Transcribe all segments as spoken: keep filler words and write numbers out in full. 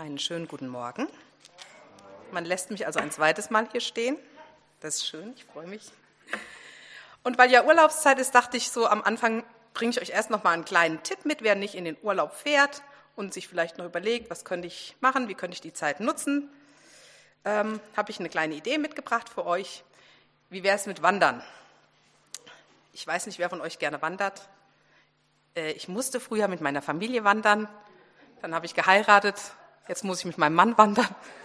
Einen schönen guten Morgen. Man lässt mich also ein zweites Mal hier stehen. Das ist schön, ich freue mich. Und weil ja Urlaubszeit ist, dachte ich so, am Anfang bringe ich euch erst noch mal einen kleinen Tipp mit, wer nicht in den Urlaub fährt und sich vielleicht noch überlegt, was könnte ich machen, wie könnte ich die Zeit nutzen. Ähm, habe ich eine kleine Idee mitgebracht für euch. Wie wäre es mit Wandern? Ich weiß nicht, wer von euch gerne wandert. Äh, ich musste früher mit meiner Familie wandern, dann habe ich geheiratet, jetzt muss ich mit meinem Mann wandern.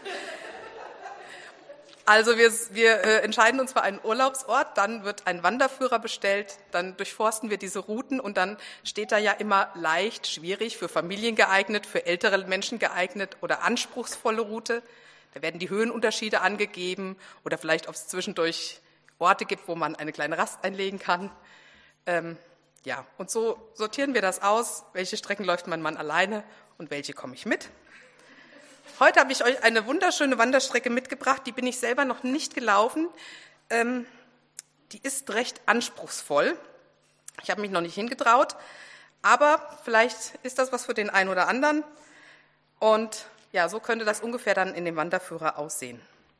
Also wir, wir äh, entscheiden uns für einen Urlaubsort, dann wird ein Wanderführer bestellt, dann durchforsten wir diese Routen und dann steht da ja immer leicht, schwierig, für Familien geeignet, für ältere Menschen geeignet oder anspruchsvolle Route. Da werden die Höhenunterschiede angegeben oder vielleicht, ob es zwischendurch Orte gibt, wo man eine kleine Rast einlegen kann. Ähm, ja, und so sortieren wir das aus, welche Strecken läuft mein Mann alleine und welche komme ich mit. Heute habe ich euch eine wunderschöne Wanderstrecke mitgebracht, die bin ich selber noch nicht gelaufen. Ähm, die ist recht anspruchsvoll. Ich habe mich noch nicht hingetraut, aber vielleicht ist das was für den einen oder anderen. Und ja, so könnte das ungefähr dann in dem Wanderführer aussehen.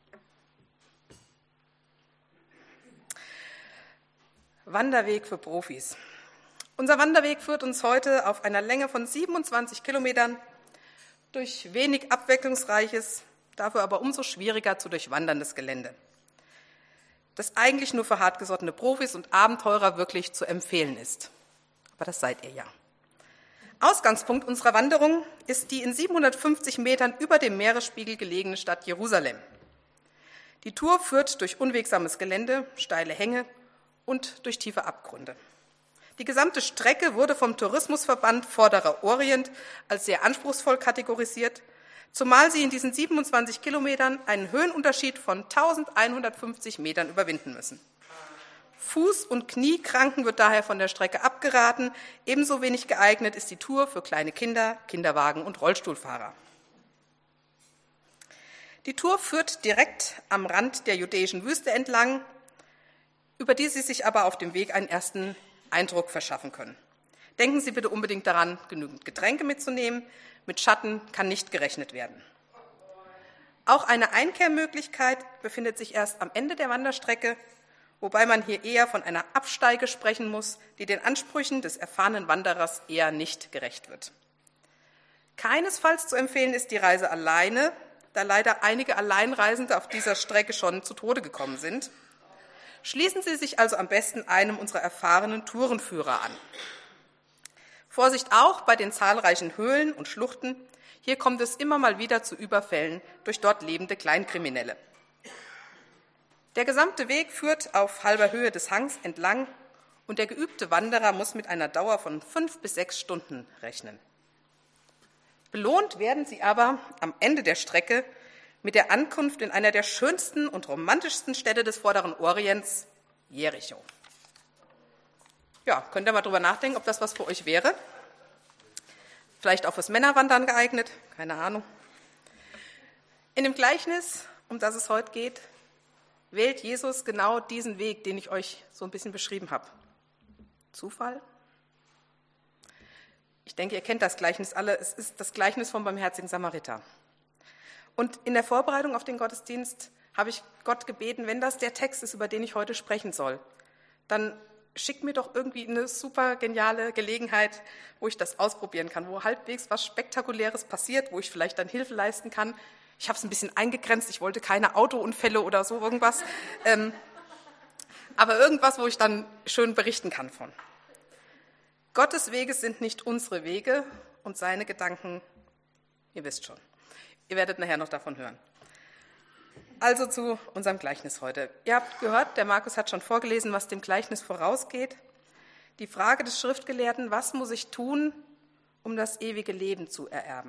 Wanderweg für Profis. Unser Wanderweg führt uns heute auf einer Länge von siebenundzwanzig Kilometern durch wenig abwechslungsreiches, dafür aber umso schwieriger zu durchwanderndes Gelände, das eigentlich nur für hartgesottene Profis und Abenteurer wirklich zu empfehlen ist. Aber das seid ihr ja. Ausgangspunkt unserer Wanderung ist die in siebenhundertfünfzig Metern über dem Meeresspiegel gelegene Stadt Jerusalem. Die Tour führt durch unwegsames Gelände, steile Hänge und durch tiefe Abgründe. Die gesamte Strecke wurde vom Tourismusverband Vorderer Orient als sehr anspruchsvoll kategorisiert, zumal sie in diesen siebenundzwanzig Kilometern einen Höhenunterschied von eintausendeinhundertfünfzig Metern überwinden müssen. Fuß- und Kniekranken wird daher von der Strecke abgeraten. Ebenso wenig geeignet ist die Tour für kleine Kinder, Kinderwagen und Rollstuhlfahrer. Die Tour führt direkt am Rand der judäischen Wüste entlang, über die Sie sich aber auf dem Weg einen ersten Eindruck verschaffen können. Denken Sie bitte unbedingt daran, genügend Getränke mitzunehmen. Mit Schatten kann nicht gerechnet werden. Auch eine Einkehrmöglichkeit befindet sich erst am Ende der Wanderstrecke, wobei man hier eher von einer Absteige sprechen muss, die den Ansprüchen des erfahrenen Wanderers eher nicht gerecht wird. Keinesfalls zu empfehlen ist die Reise alleine, da leider einige Alleinreisende auf dieser Strecke schon zu Tode gekommen sind. Schließen Sie sich also am besten einem unserer erfahrenen Tourenführer an. Vorsicht auch bei den zahlreichen Höhlen und Schluchten. Hier kommt es immer mal wieder zu Überfällen durch dort lebende Kleinkriminelle. Der gesamte Weg führt auf halber Höhe des Hangs entlang und der geübte Wanderer muss mit einer Dauer von fünf bis sechs Stunden rechnen. Belohnt werden Sie aber am Ende der Strecke mit der Ankunft in einer der schönsten und romantischsten Städte des Vorderen Orients, Jericho. Ja, könnt ihr mal drüber nachdenken, ob das was für euch wäre? Vielleicht auch fürs Männerwandern geeignet, keine Ahnung. In dem Gleichnis, um das es heute geht, wählt Jesus genau diesen Weg, den ich euch so ein bisschen beschrieben habe. Zufall? Ich denke, ihr kennt das Gleichnis alle. Es ist das Gleichnis vom barmherzigen Samariter. Und in der Vorbereitung auf den Gottesdienst habe ich Gott gebeten, wenn das der Text ist, über den ich heute sprechen soll, dann schick mir doch irgendwie eine super geniale Gelegenheit, wo ich das ausprobieren kann, wo halbwegs was Spektakuläres passiert, wo ich vielleicht dann Hilfe leisten kann. Ich habe es ein bisschen eingegrenzt, ich wollte keine Autounfälle oder so irgendwas, ähm, aber irgendwas, wo ich dann schön berichten kann von. Gottes Wege sind nicht unsere Wege und seine Gedanken, ihr wisst schon. Ihr werdet nachher noch davon hören. Also zu unserem Gleichnis heute. Ihr habt gehört, der Markus hat schon vorgelesen, was dem Gleichnis vorausgeht. Die Frage des Schriftgelehrten, was muss ich tun, um das ewige Leben zu ererben?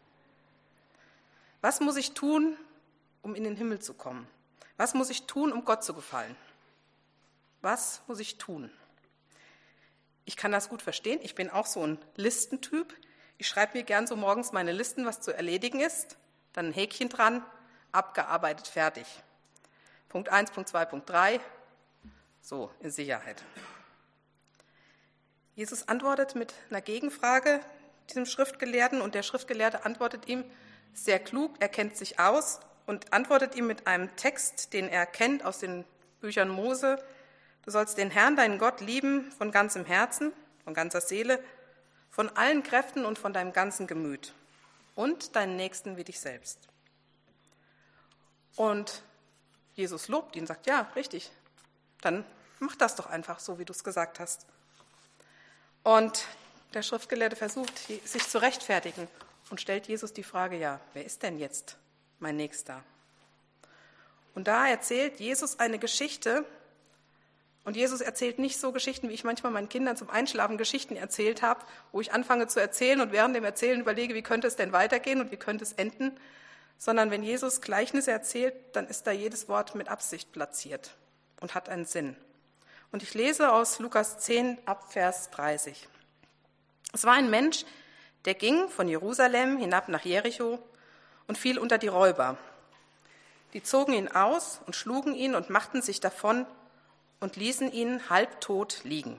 Was muss ich tun, um in den Himmel zu kommen? Was muss ich tun, um Gott zu gefallen? Was muss ich tun? Ich kann das gut verstehen. Ich bin auch so ein Listentyp. Ich schreibe mir gern so morgens meine Listen, was zu erledigen ist. Dann ein Häkchen dran, abgearbeitet, fertig. Punkt eins, Punkt zwei, Punkt drei, so, in Sicherheit. Jesus antwortet mit einer Gegenfrage diesem Schriftgelehrten und der Schriftgelehrte antwortet ihm, sehr klug, er kennt sich aus und antwortet ihm mit einem Text, den er kennt aus den Büchern Mose. Du sollst den Herrn, deinen Gott, lieben von ganzem Herzen, von ganzer Seele, von allen Kräften und von deinem ganzen Gemüt und deinen Nächsten wie dich selbst. Und Jesus lobt ihn, sagt, ja, richtig, dann mach das doch einfach so, wie du es gesagt hast. Und der Schriftgelehrte versucht, sich zu rechtfertigen und stellt Jesus die Frage, ja, wer ist denn jetzt mein Nächster? Und da erzählt Jesus eine Geschichte, und Jesus erzählt nicht so Geschichten, wie ich manchmal meinen Kindern zum Einschlafen Geschichten erzählt habe, wo ich anfange zu erzählen und während dem Erzählen überlege, wie könnte es denn weitergehen und wie könnte es enden, sondern wenn Jesus Gleichnisse erzählt, dann ist da jedes Wort mit Absicht platziert und hat einen Sinn. Und ich lese aus Lukas zehn ab Vers dreißig. Es war ein Mensch, der ging von Jerusalem hinab nach Jericho und fiel unter die Räuber. Die zogen ihn aus und schlugen ihn und machten sich davon und ließen ihn halbtot liegen.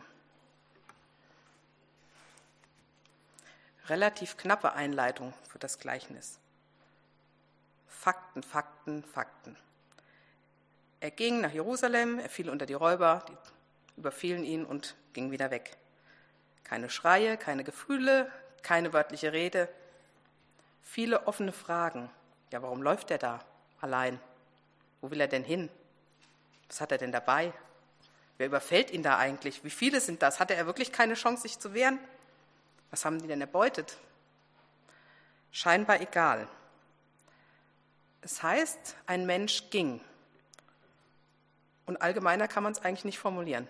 Relativ knappe Einleitung für das Gleichnis. Fakten, Fakten, Fakten. Er ging nach Jerusalem, er fiel unter die Räuber, die überfielen ihn und ging wieder weg. Keine Schreie, keine Gefühle, keine wörtliche Rede. Viele offene Fragen. Ja, warum läuft er da allein? Wo will er denn hin? Was hat er denn dabei? Wer überfällt ihn da eigentlich? Wie viele sind das? Hatte er wirklich keine Chance, sich zu wehren? Was haben die denn erbeutet? Scheinbar egal. Es heißt, ein Mensch ging. Und allgemeiner kann man es eigentlich nicht formulieren.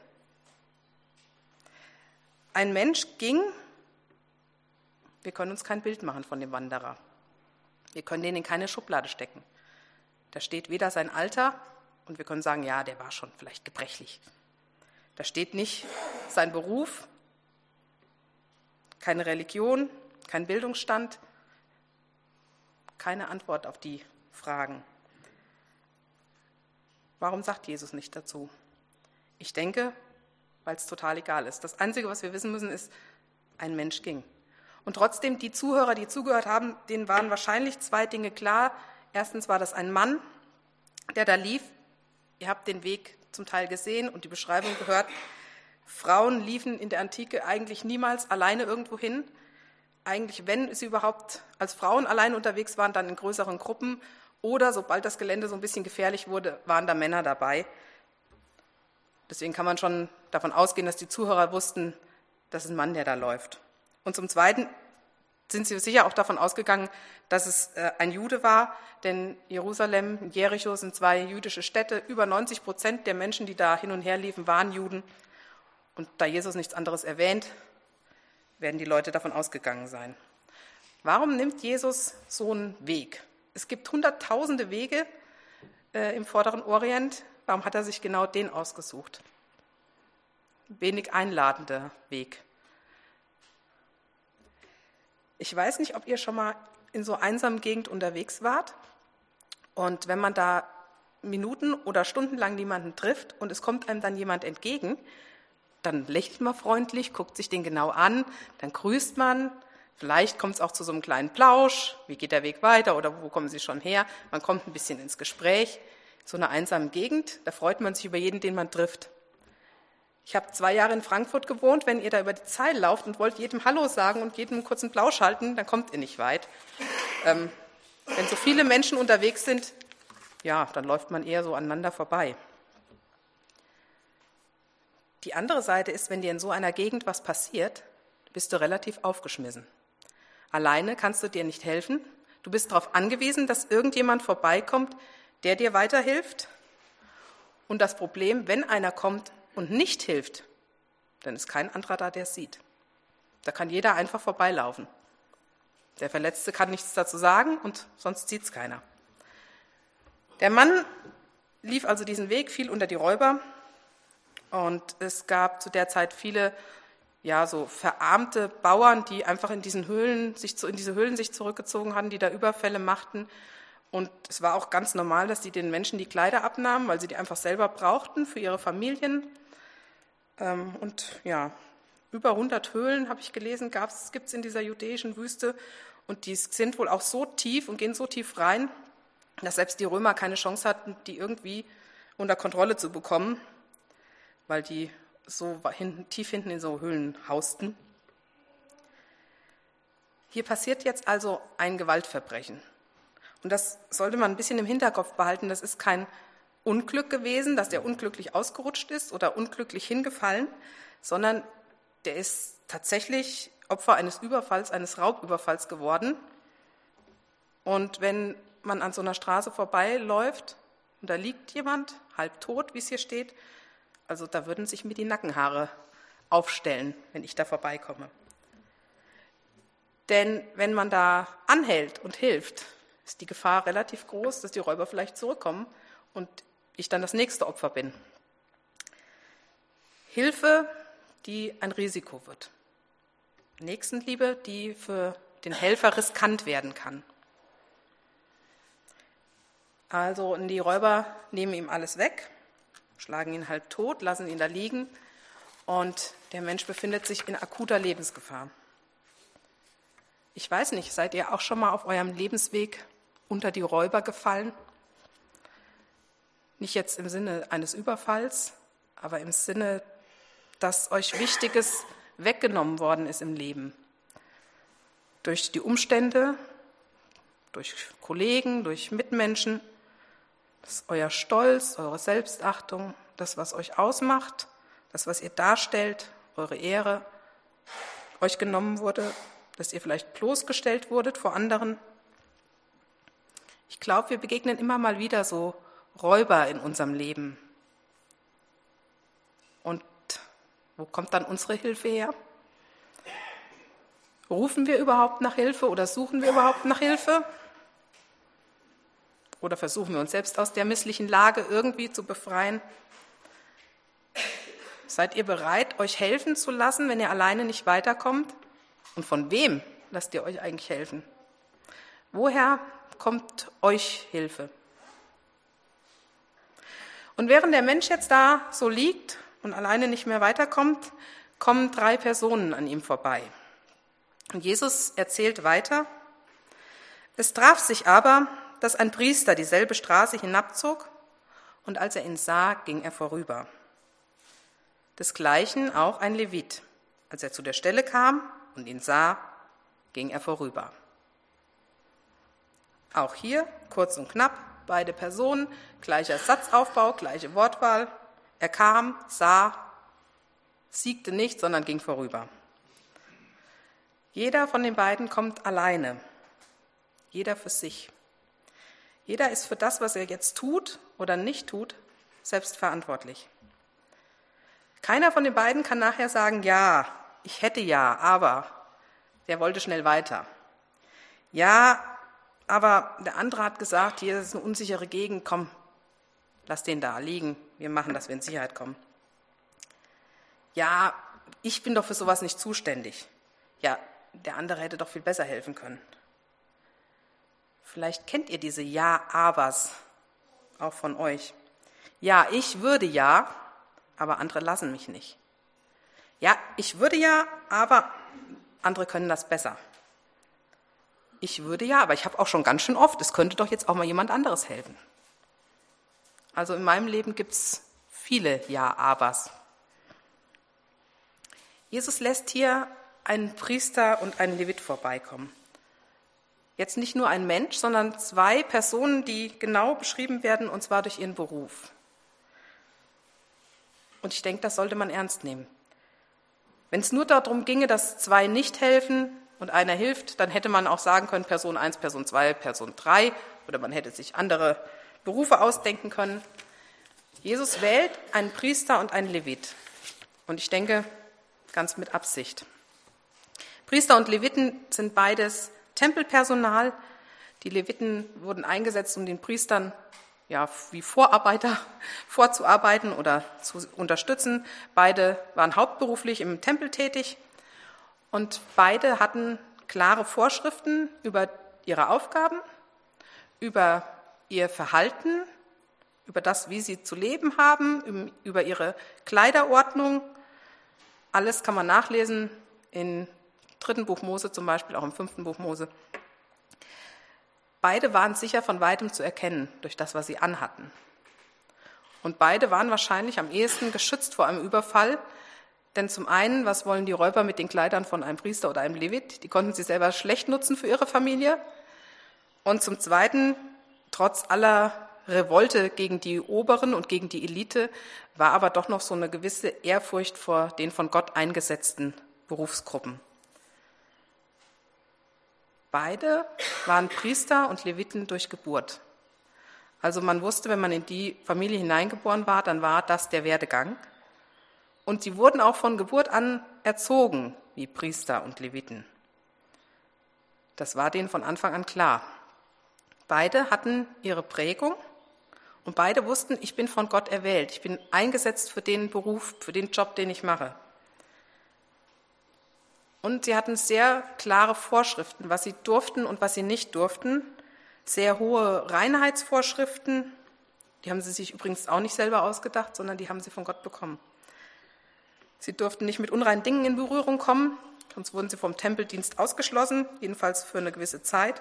Ein Mensch ging, wir können uns kein Bild machen von dem Wanderer. Wir können den in keine Schublade stecken. Da steht weder sein Alter, und wir können sagen, ja, der war schon vielleicht gebrechlich. Da steht nicht sein Beruf, keine Religion, kein Bildungsstand, keine Antwort auf die Fragen. Warum sagt Jesus nicht dazu? Ich denke, weil es total egal ist. Das Einzige, was wir wissen müssen, ist, ein Mensch ging. Und trotzdem, die Zuhörer, die zugehört haben, denen waren wahrscheinlich zwei Dinge klar. Erstens war das ein Mann, der da lief. Ihr habt den Weg zum Teil gesehen und die Beschreibung gehört. Frauen liefen in der Antike eigentlich niemals alleine irgendwo hin. Eigentlich, wenn sie überhaupt als Frauen allein unterwegs waren, dann in größeren Gruppen. Oder sobald das Gelände so ein bisschen gefährlich wurde, waren da Männer dabei. Deswegen kann man schon davon ausgehen, dass die Zuhörer wussten, das ist ein Mann, der da läuft. Und zum Zweiten sind sie sicher auch davon ausgegangen, dass es ein Jude war, denn Jerusalem und Jericho sind zwei jüdische Städte. Über neunzig Prozent der Menschen, die da hin und her liefen, waren Juden. Und da Jesus nichts anderes erwähnt, werden die Leute davon ausgegangen sein. Warum nimmt Jesus so einen Weg? Es gibt hunderttausende Wege äh, im Vorderen Orient. Warum hat er sich genau den ausgesucht? Wenig einladender Weg. Ich weiß nicht, ob ihr schon mal in so einsamen Gegend unterwegs wart und wenn man da Minuten oder Stunden lang niemanden trifft und es kommt einem dann jemand entgegen, dann lächelt man freundlich, guckt sich den genau an, dann grüßt man, vielleicht kommt es auch zu so einem kleinen Plausch, wie geht der Weg weiter oder wo kommen Sie schon her, man kommt ein bisschen ins Gespräch. In so einer einsamen Gegend, da freut man sich über jeden, den man trifft. Ich habe zwei Jahre in Frankfurt gewohnt. Wenn ihr da über die Zeil lauft und wollt jedem Hallo sagen und jedem einen kurzen Plausch halten, dann kommt ihr nicht weit. Ähm, wenn so viele Menschen unterwegs sind, ja, dann läuft man eher so aneinander vorbei. Die andere Seite ist, wenn dir in so einer Gegend was passiert, bist du relativ aufgeschmissen. Alleine kannst du dir nicht helfen. Du bist darauf angewiesen, dass irgendjemand vorbeikommt, der dir weiterhilft. Und das Problem, wenn einer kommt und nicht hilft, dann ist kein anderer da, der es sieht. Da kann jeder einfach vorbeilaufen. Der Verletzte kann nichts dazu sagen und sonst sieht es keiner. Der Mann lief also diesen Weg, fiel unter die Räuber und es gab zu der Zeit viele, ja, so verarmte Bauern, die einfach in diesen Höhlen sich in diese Höhlen sich zurückgezogen hatten, die da Überfälle machten. Und es war auch ganz normal, dass die den Menschen die Kleider abnahmen, weil sie die einfach selber brauchten für ihre Familien. Und ja, über hundert Höhlen, habe ich gelesen, gibt es in dieser judäischen Wüste. Und die sind wohl auch so tief und gehen so tief rein, dass selbst die Römer keine Chance hatten, die irgendwie unter Kontrolle zu bekommen, weil die so hinten, tief hinten in so Höhlen hausten. Hier passiert jetzt also ein Gewaltverbrechen. Und das sollte man ein bisschen im Hinterkopf behalten. Das ist kein Unglück gewesen, dass der unglücklich ausgerutscht ist oder unglücklich hingefallen, sondern der ist tatsächlich Opfer eines Überfalls, eines Raubüberfalls geworden. Und wenn man an so einer Straße vorbeiläuft und da liegt jemand, halb tot, wie es hier steht, also da würden sich mir die Nackenhaare aufstellen, wenn ich da vorbeikomme. Denn wenn man da anhält und hilft, ist die Gefahr relativ groß, dass die Räuber vielleicht zurückkommen und ich dann das nächste Opfer bin. Hilfe, die ein Risiko wird. Nächstenliebe, die für den Helfer riskant werden kann. Also die Räuber nehmen ihm alles weg, schlagen ihn halb tot, lassen ihn da liegen und der Mensch befindet sich in akuter Lebensgefahr. Ich weiß nicht, seid ihr auch schon mal auf eurem Lebensweg unter die Räuber gefallen? Nicht jetzt im Sinne eines Überfalls, aber im Sinne, dass euch Wichtiges weggenommen worden ist im Leben. Durch die Umstände, durch Kollegen, durch Mitmenschen. Das ist euer Stolz, eure Selbstachtung, das, was euch ausmacht, das, was ihr darstellt, eure Ehre, euch genommen wurde, dass ihr vielleicht bloßgestellt wurdet vor anderen. Ich glaube, wir begegnen immer mal wieder so Räuber in unserem Leben. Und wo kommt dann unsere Hilfe her? Rufen wir überhaupt nach Hilfe oder suchen wir überhaupt nach Hilfe? Oder versuchen wir uns selbst aus der misslichen Lage irgendwie zu befreien? Seid ihr bereit, euch helfen zu lassen, wenn ihr alleine nicht weiterkommt? Und von wem lasst ihr euch eigentlich helfen? Woher kommt euch Hilfe? Und während der Mensch jetzt da so liegt und alleine nicht mehr weiterkommt, kommen drei Personen an ihm vorbei. Und Jesus erzählt weiter: Es traf sich aber, dass ein Priester dieselbe Straße hinabzog, und als er ihn sah, ging er vorüber. Desgleichen auch ein Levit. Als er zu der Stelle kam und ihn sah, ging er vorüber. Auch hier, kurz und knapp, beide Personen, gleicher Satzaufbau, gleiche Wortwahl. Er kam, sah, siegte nicht, sondern ging vorüber. Jeder von den beiden kommt alleine, jeder für sich. Jeder ist für das, was er jetzt tut oder nicht tut, selbst verantwortlich. Keiner von den beiden kann nachher sagen, ja, ich hätte ja, aber der wollte schnell weiter. Ja, aber der andere hat gesagt, hier ist eine unsichere Gegend, komm, lass den da liegen, wir machen, dass wir in Sicherheit kommen. Ja, ich bin doch für sowas nicht zuständig. Ja, der andere hätte doch viel besser helfen können. Vielleicht kennt ihr diese Ja-Abers auch von euch. Ja, ich würde ja, aber andere lassen mich nicht. Ja, ich würde ja, aber andere können das besser. Ich würde ja, aber ich habe auch schon ganz schön oft, es könnte doch jetzt auch mal jemand anderes helfen. Also in meinem Leben gibt es viele Ja-Abers. Jesus lässt hier einen Priester und einen Levit vorbeikommen. Jetzt nicht nur ein Mensch, sondern zwei Personen, die genau beschrieben werden, und zwar durch ihren Beruf. Und ich denke, das sollte man ernst nehmen. Wenn es nur darum ginge, dass zwei nicht helfen und einer hilft, dann hätte man auch sagen können, Person eins, Person zwei, Person drei, oder man hätte sich andere Berufe ausdenken können. Jesus wählt einen Priester und einen Levit. Und ich denke, ganz mit Absicht. Priester und Leviten sind beides Tempelpersonal. Die Leviten wurden eingesetzt, um den Priestern ja, wie Vorarbeiter vorzuarbeiten oder zu unterstützen. Beide waren hauptberuflich im Tempel tätig und beide hatten klare Vorschriften über ihre Aufgaben, über ihr Verhalten, über das, wie sie zu leben haben, über ihre Kleiderordnung. Alles kann man nachlesen in dritten Buch Mose zum Beispiel, auch im fünften Buch Mose. Beide waren sicher von weitem zu erkennen durch das, was sie anhatten. Und beide waren wahrscheinlich am ehesten geschützt vor einem Überfall, denn zum einen, was wollen die Räuber mit den Kleidern von einem Priester oder einem Levit? Die konnten sie selber schlecht nutzen für ihre Familie. Und zum zweiten, trotz aller Revolte gegen die Oberen und gegen die Elite, war aber doch noch so eine gewisse Ehrfurcht vor den von Gott eingesetzten Berufsgruppen. Beide waren Priester und Leviten durch Geburt. Also man wusste, wenn man in die Familie hineingeboren war, dann war das der Werdegang. Und sie wurden auch von Geburt an erzogen wie Priester und Leviten. Das war denen von Anfang an klar. Beide hatten ihre Prägung und beide wussten, ich bin von Gott erwählt. Ich bin eingesetzt für den Beruf, für den Job, den ich mache. Und sie hatten sehr klare Vorschriften, was sie durften und was sie nicht durften. Sehr hohe Reinheitsvorschriften. Die haben sie sich übrigens auch nicht selber ausgedacht, sondern die haben sie von Gott bekommen. Sie durften nicht mit unreinen Dingen in Berührung kommen, sonst wurden sie vom Tempeldienst ausgeschlossen, jedenfalls für eine gewisse Zeit.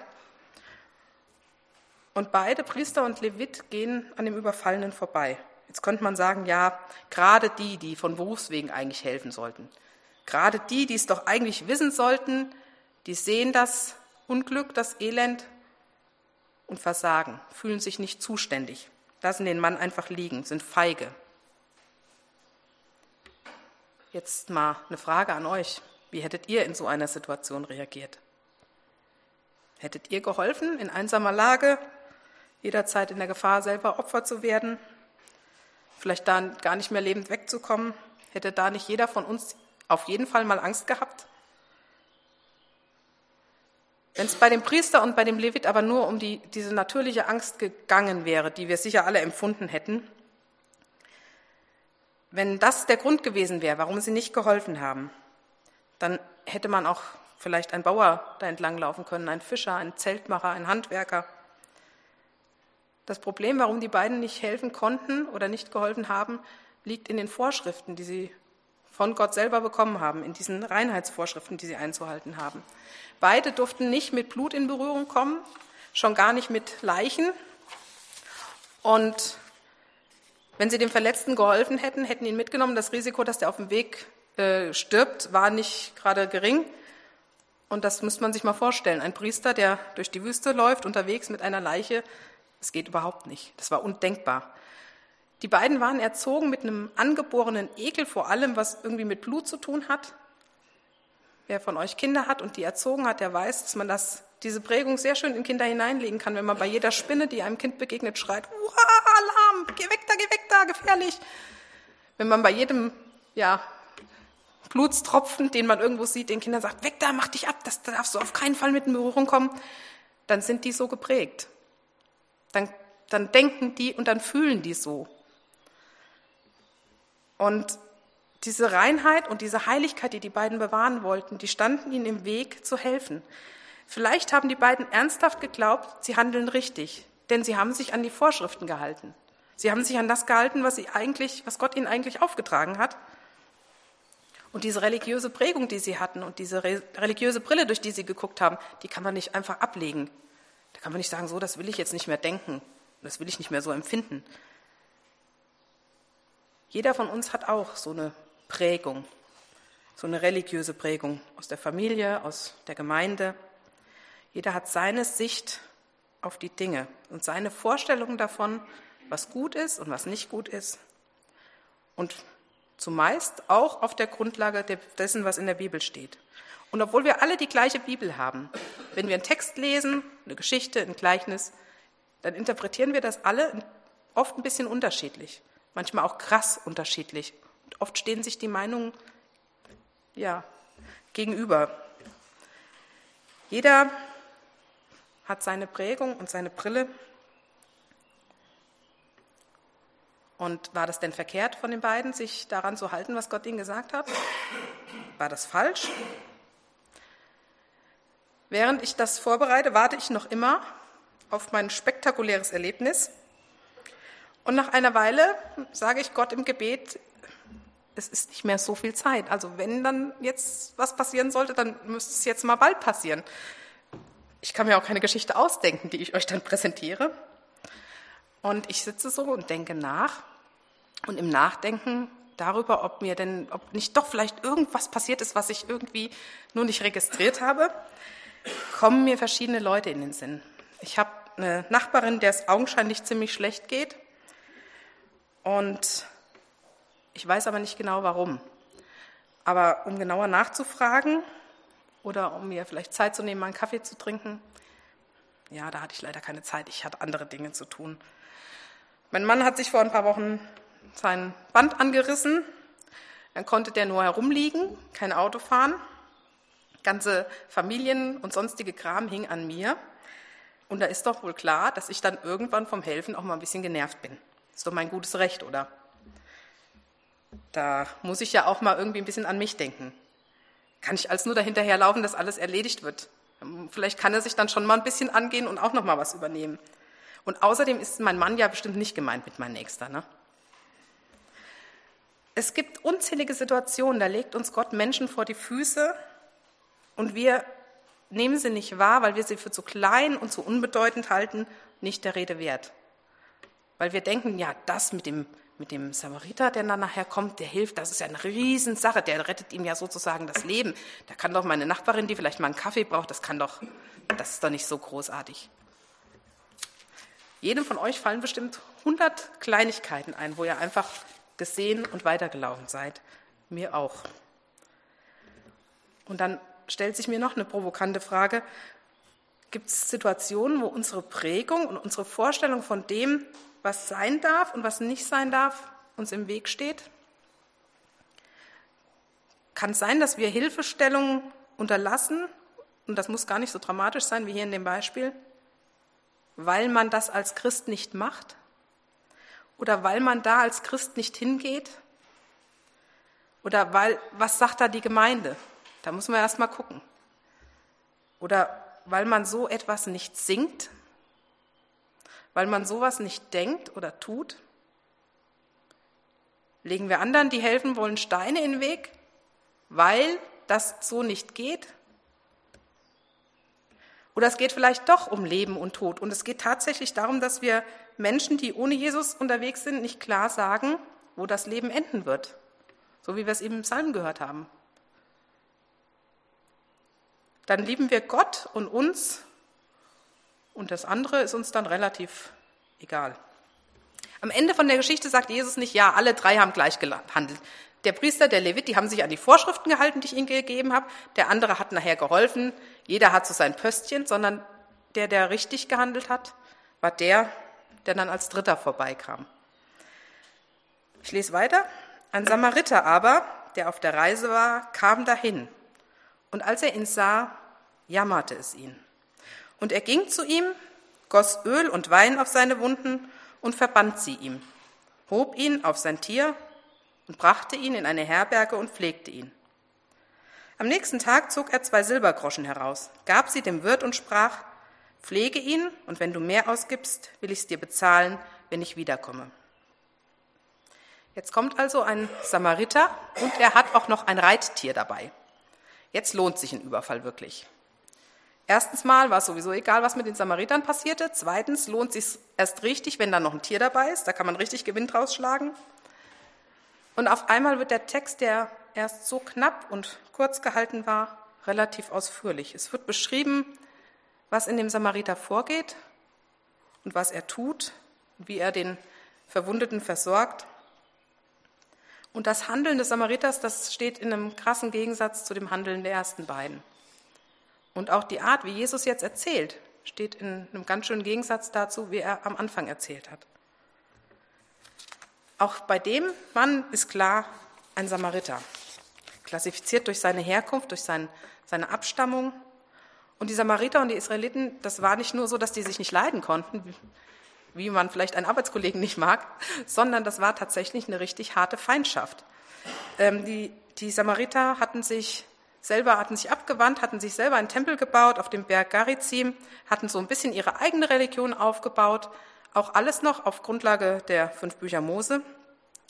Und beide, Priester und Levit, gehen an dem Überfallenen vorbei. Jetzt könnte man sagen, ja, gerade die, die von Berufswegen eigentlich helfen sollten. Gerade die, die es doch eigentlich wissen sollten, die sehen das Unglück, das Elend und versagen, fühlen sich nicht zuständig, lassen den Mann einfach liegen, sind feige. Jetzt mal eine Frage an euch. Wie hättet ihr in so einer Situation reagiert? Hättet ihr geholfen, in einsamer Lage, jederzeit in der Gefahr, selber Opfer zu werden, vielleicht da gar nicht mehr lebend wegzukommen? Hätte da nicht jeder von uns auf jeden Fall mal Angst gehabt? Wenn es bei dem Priester und bei dem Levit aber nur um die, diese natürliche Angst gegangen wäre, die wir sicher alle empfunden hätten, wenn das der Grund gewesen wäre, warum sie nicht geholfen haben, dann hätte man auch vielleicht ein Bauer da entlang laufen können, ein Fischer, ein Zeltmacher, ein Handwerker. Das Problem, warum die beiden nicht helfen konnten oder nicht geholfen haben, liegt in den Vorschriften, die sie von Gott selber bekommen haben, in diesen Reinheitsvorschriften, die sie einzuhalten haben. Beide durften nicht mit Blut in Berührung kommen, schon gar nicht mit Leichen. Und wenn sie dem Verletzten geholfen hätten, hätten ihn mitgenommen. Das Risiko, dass der auf dem Weg äh, stirbt, war nicht gerade gering. Und das müsste man sich mal vorstellen. Ein Priester, der durch die Wüste läuft, unterwegs mit einer Leiche, das geht überhaupt nicht. Das war undenkbar. Die beiden waren erzogen mit einem angeborenen Ekel vor allem, was irgendwie mit Blut zu tun hat. Wer von euch Kinder hat und die erzogen hat, der weiß, dass man das, diese Prägung sehr schön in Kinder hineinlegen kann, wenn man bei jeder Spinne, die einem Kind begegnet, schreit, Hurra, Alarm, geh weg da, geh weg da, gefährlich. Wenn man bei jedem ja, Blutstropfen, den man irgendwo sieht, den Kindern sagt, weg da, mach dich ab, das darfst du auf keinen Fall mit in Berührung kommen, dann sind die so geprägt. Dann, dann denken die und dann fühlen die so. Und diese Reinheit und diese Heiligkeit, die die beiden bewahren wollten, die standen ihnen im Weg zu helfen. Vielleicht haben die beiden ernsthaft geglaubt, sie handeln richtig, denn sie haben sich an die Vorschriften gehalten. Sie haben sich an das gehalten, was sie eigentlich, was Gott ihnen eigentlich aufgetragen hat. Und diese religiöse Prägung, die sie hatten und diese religiöse Brille, durch die sie geguckt haben, die kann man nicht einfach ablegen. Da kann man nicht sagen, so, das will ich jetzt nicht mehr denken, das will ich nicht mehr so empfinden. Jeder von uns hat auch so eine Prägung, so eine religiöse Prägung aus der Familie, aus der Gemeinde. Jeder hat seine Sicht auf die Dinge und seine Vorstellungen davon, was gut ist und was nicht gut ist. Und zumeist auch auf der Grundlage dessen, was in der Bibel steht. Und obwohl wir alle die gleiche Bibel haben, wenn wir einen Text lesen, eine Geschichte, ein Gleichnis, dann interpretieren wir das alle oft ein bisschen unterschiedlich. Manchmal auch krass unterschiedlich. Und oft stehen sich die Meinungen ja, gegenüber. Jeder hat seine Prägung und seine Brille. Und war das denn verkehrt von den beiden, sich daran zu halten, was Gott ihnen gesagt hat? War das falsch? Während ich das vorbereite, warte ich noch immer auf mein spektakuläres Erlebnis. Und nach einer Weile sage ich Gott im Gebet, es ist nicht mehr so viel Zeit. Also wenn dann jetzt was passieren sollte, dann müsste es jetzt mal bald passieren. Ich kann mir auch keine Geschichte ausdenken, die ich euch dann präsentiere. Und ich sitze so und denke nach. Und im Nachdenken darüber, ob mir denn, ob nicht doch vielleicht irgendwas passiert ist, was ich irgendwie nur nicht registriert habe, kommen mir verschiedene Leute in den Sinn. Ich habe eine Nachbarin, der es augenscheinlich ziemlich schlecht geht. Und ich weiß aber nicht genau, warum. Aber um genauer nachzufragen oder um mir vielleicht Zeit zu nehmen, mal einen Kaffee zu trinken, ja, da hatte ich leider keine Zeit. Ich hatte andere Dinge zu tun. Mein Mann hat sich vor ein paar Wochen sein Band angerissen. Dann konnte der nur herumliegen, kein Auto fahren. Ganze Familien und sonstige Kram hing an mir. Und da ist doch wohl klar, dass ich dann irgendwann vom Helfen auch mal ein bisschen genervt bin. Ist doch mein gutes Recht, oder? Da muss ich ja auch mal irgendwie ein bisschen an mich denken. Kann ich als nur dahinterherlaufen, dass alles erledigt wird? Vielleicht kann er sich dann schon mal ein bisschen angehen und auch noch mal was übernehmen. Und außerdem ist mein Mann ja bestimmt nicht gemeint mit meinem Nächster, ne? Es gibt unzählige Situationen, da legt uns Gott Menschen vor die Füße und wir nehmen sie nicht wahr, weil wir sie für zu klein und zu unbedeutend halten, nicht der Rede wert. Weil wir denken, ja, das mit dem, mit dem Samariter, der dann nachher kommt, der hilft, das ist ja eine Riesensache, der rettet ihm ja sozusagen das Leben. Da kann doch meine Nachbarin, die vielleicht mal einen Kaffee braucht, das kann doch, das ist doch nicht so großartig. Jedem von euch fallen bestimmt hundert Kleinigkeiten ein, wo ihr einfach gesehen und weitergelaufen seid. Mir auch. Und dann stellt sich mir noch eine provokante Frage. Gibt es Situationen, wo unsere Prägung und unsere Vorstellung von dem, was sein darf und was nicht sein darf, uns im Weg steht? Kann es sein, dass wir Hilfestellungen unterlassen, und das muss gar nicht so dramatisch sein wie hier in dem Beispiel, weil man das als Christ nicht macht? Oder weil man da als Christ nicht hingeht? Oder weil, was sagt da die Gemeinde? Da muss man erst mal gucken. Oder weil man so etwas nicht singt? Weil man sowas nicht denkt oder tut? Legen wir anderen, die helfen wollen, Steine in den Weg, weil das so nicht geht? Oder es geht vielleicht doch um Leben und Tod. Und es geht tatsächlich darum, dass wir Menschen, die ohne Jesus unterwegs sind, nicht klar sagen, wo das Leben enden wird. So wie wir es eben im Psalm gehört haben. Dann lieben wir Gott und uns und das andere ist uns dann relativ egal. Am Ende von der Geschichte sagt Jesus nicht, ja, alle drei haben gleich gehandelt. Der Priester, der Levit, die haben sich an die Vorschriften gehalten, die ich ihnen gegeben habe. Der andere hat nachher geholfen. Jeder hat so sein Pöstchen, sondern der, der richtig gehandelt hat, war der, der dann als Dritter vorbeikam. Ich lese weiter. Ein Samariter aber, der auf der Reise war, kam dahin. Und als er ihn sah, jammerte es ihn. Und er ging zu ihm, goss Öl und Wein auf seine Wunden und verband sie ihm, hob ihn auf sein Tier und brachte ihn in eine Herberge und pflegte ihn. Am nächsten Tag zog er zwei Silbergroschen heraus, gab sie dem Wirt und sprach, pflege ihn, und wenn du mehr ausgibst, will ich es dir bezahlen, wenn ich wiederkomme. Jetzt kommt also ein Samariter und er hat auch noch ein Reittier dabei. Jetzt lohnt sich ein Überfall wirklich. Erstens mal war es sowieso egal, was mit den Samaritern passierte. Zweitens lohnt es sich erst richtig, wenn da noch ein Tier dabei ist. Da kann man richtig Gewinn draus schlagen. Und auf einmal wird der Text, der erst so knapp und kurz gehalten war, relativ ausführlich. Es wird beschrieben, was in dem Samariter vorgeht und was er tut, wie er den Verwundeten versorgt. Und das Handeln des Samariters, das steht in einem krassen Gegensatz zu dem Handeln der ersten beiden. Und auch die Art, wie Jesus jetzt erzählt, steht in einem ganz schönen Gegensatz dazu, wie er am Anfang erzählt hat. Auch bei dem Mann ist klar, ein Samariter, klassifiziert durch seine Herkunft, durch sein, seine Abstammung. Und die Samariter und die Israeliten, das war nicht nur so, dass die sich nicht leiden konnten, wie man vielleicht einen Arbeitskollegen nicht mag, sondern das war tatsächlich eine richtig harte Feindschaft. Ähm, die, die Samariter hatten sich selber, hatten sich abgewandt, hatten sich selber einen Tempel gebaut auf dem Berg Garizim, hatten so ein bisschen ihre eigene Religion aufgebaut, auch alles noch auf Grundlage der fünf Bücher Mose.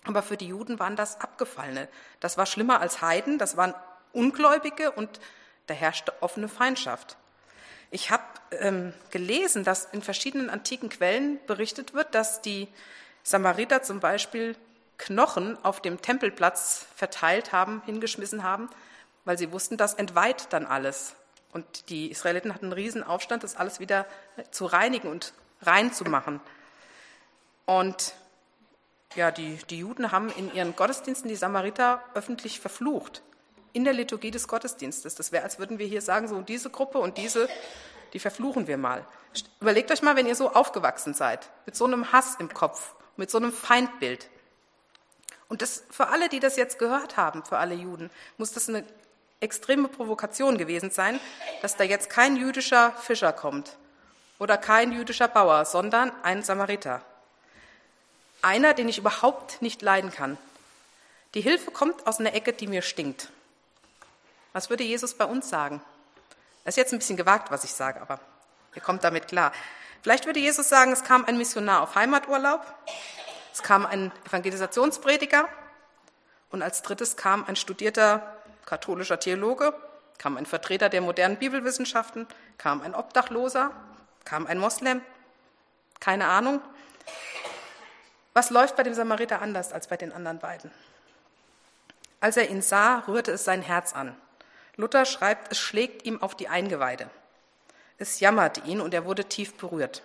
Aber für die Juden waren das Abgefallene. Das war schlimmer als Heiden, das waren Ungläubige und da herrschte offene Feindschaft. Ich habe ähm, gelesen, dass in verschiedenen antiken Quellen berichtet wird, dass die Samariter zum Beispiel Knochen auf dem Tempelplatz verteilt haben, hingeschmissen haben, weil sie wussten, das entweiht dann alles. Und die Israeliten hatten einen riesen Aufstand, das alles wieder zu reinigen und rein zu machen. Und ja, die, die Juden haben in ihren Gottesdiensten die Samariter öffentlich verflucht, in der Liturgie des Gottesdienstes. Das wäre, als würden wir hier sagen, so diese Gruppe und diese, die verfluchen wir mal. Überlegt euch mal, wenn ihr so aufgewachsen seid, mit so einem Hass im Kopf, mit so einem Feindbild. Und das für alle, die das jetzt gehört haben, für alle Juden, muss das eine extreme Provokation gewesen sein, dass da jetzt kein jüdischer Fischer kommt oder kein jüdischer Bauer, sondern ein Samariter. Einer, den ich überhaupt nicht leiden kann. Die Hilfe kommt aus einer Ecke, die mir stinkt. Was würde Jesus bei uns sagen? Das ist jetzt ein bisschen gewagt, was ich sage, aber ihr kommt damit klar. Vielleicht würde Jesus sagen, es kam ein Missionar auf Heimaturlaub, es kam ein Evangelisationsprediger und als drittes kam ein studierter katholischer Theologe, kam ein Vertreter der modernen Bibelwissenschaften, kam ein Obdachloser, kam ein Moslem, keine Ahnung. Was läuft bei dem Samariter anders als bei den anderen beiden? Als er ihn sah, rührte es sein Herz an. Luther schreibt, es schlägt ihm auf die Eingeweide. Es jammerte ihn und er wurde tief berührt.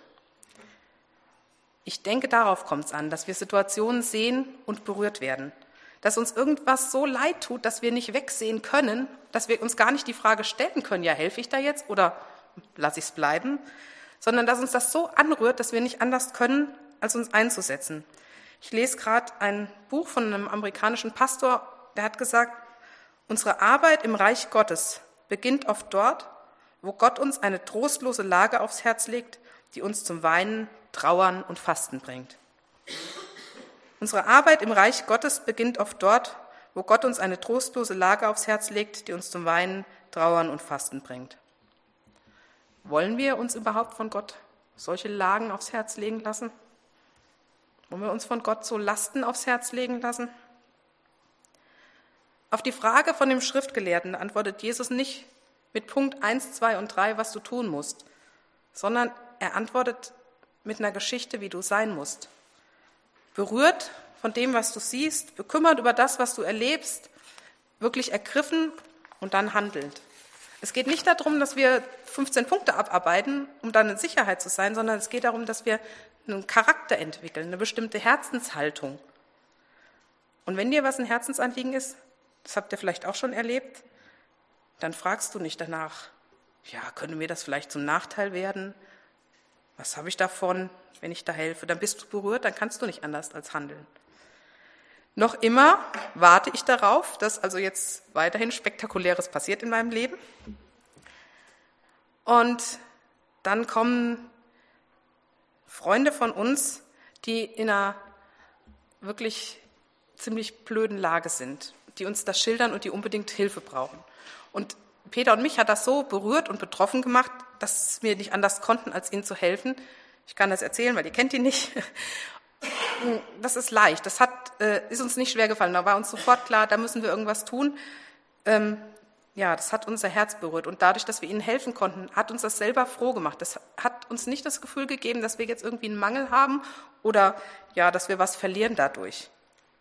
Ich denke, darauf kommt es an, dass wir Situationen sehen und berührt werden. Dass uns irgendwas so leid tut, dass wir nicht wegsehen können, dass wir uns gar nicht die Frage stellen können, ja, helfe ich da jetzt oder lasse ich es bleiben, sondern dass uns das so anrührt, dass wir nicht anders können, als uns einzusetzen. Ich lese gerade ein Buch von einem amerikanischen Pastor, der hat gesagt, unsere Arbeit im Reich Gottes beginnt oft dort, wo Gott uns eine trostlose Lage aufs Herz legt, die uns zum Weinen, Trauern und Fasten bringt. Unsere Arbeit im Reich Gottes beginnt oft dort, wo Gott uns eine trostlose Lage aufs Herz legt, die uns zum Weinen, Trauern und Fasten bringt. Wollen wir uns überhaupt von Gott solche Lagen aufs Herz legen lassen? Wollen wir uns von Gott so Lasten aufs Herz legen lassen? Auf die Frage von dem Schriftgelehrten antwortet Jesus nicht mit Punkt eins, zwei und drei, was du tun musst, sondern er antwortet mit einer Geschichte, wie du sein musst. Berührt von dem, was du siehst, bekümmert über das, was du erlebst, wirklich ergriffen und dann handelnd. Es geht nicht darum, dass wir fünfzehn Punkte abarbeiten, um dann in Sicherheit zu sein, sondern es geht darum, dass wir einen Charakter entwickeln, eine bestimmte Herzenshaltung. Und wenn dir was ein Herzensanliegen ist, das habt ihr vielleicht auch schon erlebt, dann fragst du nicht danach, ja, könnte mir das vielleicht zum Nachteil werden? Was habe ich davon, wenn ich da helfe? Dann bist du berührt, dann kannst du nicht anders als handeln. Noch immer warte ich darauf, dass also jetzt weiterhin Spektakuläres passiert in meinem Leben. Und dann kommen Freunde von uns, die in einer wirklich ziemlich blöden Lage sind, die uns das schildern und die unbedingt Hilfe brauchen. Und Peter und mich hat das so berührt und betroffen gemacht, dass wir nicht anders konnten, als ihnen zu helfen. Ich kann das erzählen, weil ihr kennt ihn nicht. Das ist leicht, das hat, äh, ist uns nicht schwer gefallen. Da war uns sofort klar, da müssen wir irgendwas tun. Ähm, ja, das hat unser Herz berührt. Und dadurch, dass wir ihnen helfen konnten, hat uns das selber froh gemacht. Das hat uns nicht das Gefühl gegeben, dass wir jetzt irgendwie einen Mangel haben oder ja, dass wir was verlieren dadurch.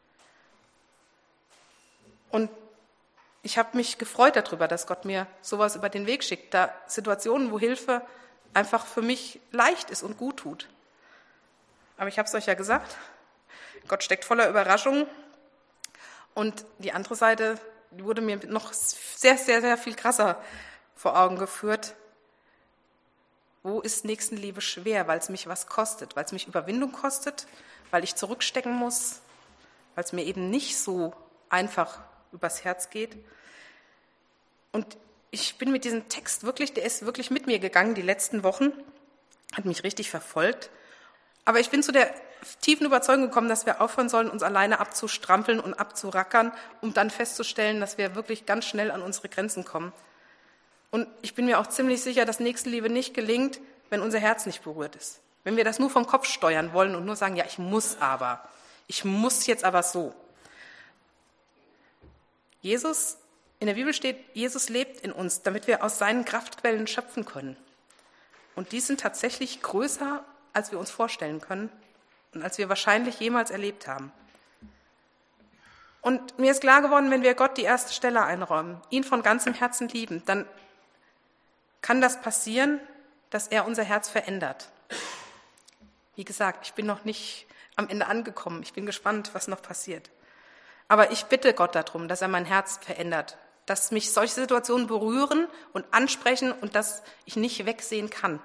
Und ich habe mich gefreut darüber, dass Gott mir sowas über den Weg schickt, da Situationen, wo Hilfe einfach für mich leicht ist und gut tut. Aber ich habe es euch ja gesagt, Gott steckt voller Überraschungen. Und die andere Seite, die wurde mir noch sehr, sehr, sehr viel krasser vor Augen geführt. Wo ist Nächstenliebe schwer? Weil es mich was kostet, weil es mich Überwindung kostet, weil ich zurückstecken muss, weil es mir eben nicht so einfach übers Herz geht. Und ich bin mit diesem Text wirklich, der ist wirklich mit mir gegangen die letzten Wochen, hat mich richtig verfolgt. Aber ich bin zu der tiefen Überzeugung gekommen, dass wir aufhören sollen, uns alleine abzustrampeln und abzurackern, um dann festzustellen, dass wir wirklich ganz schnell an unsere Grenzen kommen. Und ich bin mir auch ziemlich sicher, dass Nächstenliebe nicht gelingt, wenn unser Herz nicht berührt ist. Wenn wir das nur vom Kopf steuern wollen und nur sagen, ja, ich muss aber, Ich muss jetzt aber so. Jesus, in der Bibel steht, Jesus lebt in uns, damit wir aus seinen Kraftquellen schöpfen können. Und die sind tatsächlich größer, als wir uns vorstellen können und als wir wahrscheinlich jemals erlebt haben. Und mir ist klar geworden, wenn wir Gott die erste Stelle einräumen, ihn von ganzem Herzen lieben, dann kann das passieren, dass er unser Herz verändert. Wie gesagt, ich bin noch nicht am Ende angekommen. Ich bin gespannt, was noch passiert. Aber ich bitte Gott darum, dass er mein Herz verändert, dass mich solche Situationen berühren und ansprechen und dass ich nicht wegsehen kann.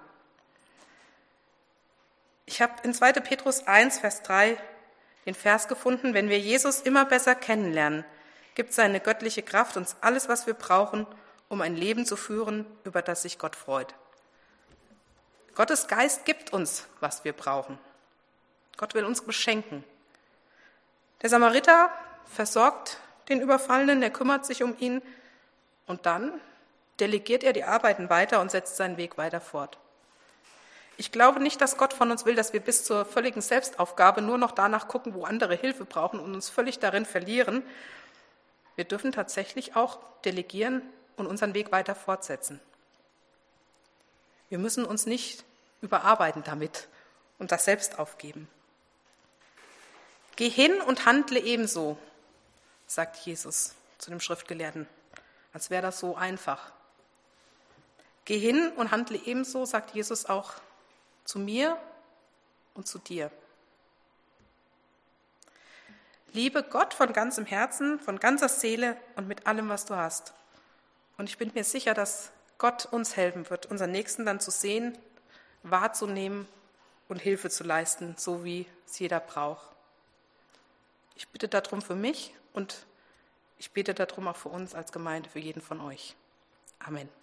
Ich habe in zweiter Petrus eins, Vers drei den Vers gefunden: Wenn wir Jesus immer besser kennenlernen, gibt seine göttliche Kraft uns alles, was wir brauchen, um ein Leben zu führen, über das sich Gott freut. Gottes Geist gibt uns, was wir brauchen. Gott will uns beschenken. Der Samariter versorgt den Überfallenen, der kümmert sich um ihn und dann delegiert er die Arbeiten weiter und setzt seinen Weg weiter fort. Ich glaube nicht, dass Gott von uns will, dass wir bis zur völligen Selbstaufgabe nur noch danach gucken, wo andere Hilfe brauchen und uns völlig darin verlieren. Wir dürfen tatsächlich auch delegieren und unseren Weg weiter fortsetzen. Wir müssen uns nicht überarbeiten damit und das selbst aufgeben. Geh hin und handle ebenso, sagt Jesus zu dem Schriftgelehrten, als wäre das so einfach. Geh hin und handle ebenso, sagt Jesus auch zu mir und zu dir. Liebe Gott von ganzem Herzen, von ganzer Seele und mit allem, was du hast. Und ich bin mir sicher, dass Gott uns helfen wird, unseren Nächsten dann zu sehen, wahrzunehmen und Hilfe zu leisten, so wie es jeder braucht. Ich bitte darum für mich und ich bete darum auch für uns als Gemeinde, für jeden von euch. Amen.